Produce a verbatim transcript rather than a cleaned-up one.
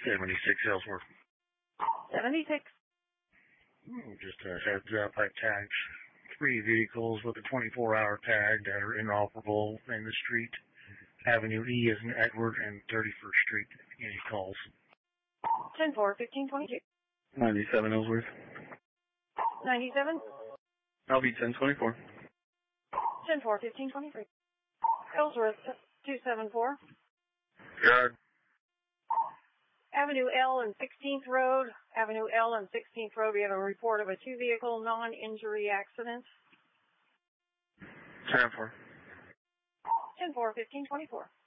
seventy-six Ellsworth. seventy-six. Just a heads up, I tagged three vehicles with a twenty-four hour tag that are inoperable in the street. Avenue E is in Edward and thirty-first Street. Any calls? ten four, fifteen twenty-two. ninety-seven Ellsworth. ninety-seven. I'll be ten twenty-four. ten four, fifteen twenty-three. Ellsworth, two seven four. Guard. Avenue L and sixteenth Road. Avenue L and sixteenth Road, we have a report of a two-vehicle non-injury accident. ten four. ten four, fifteen twenty-four.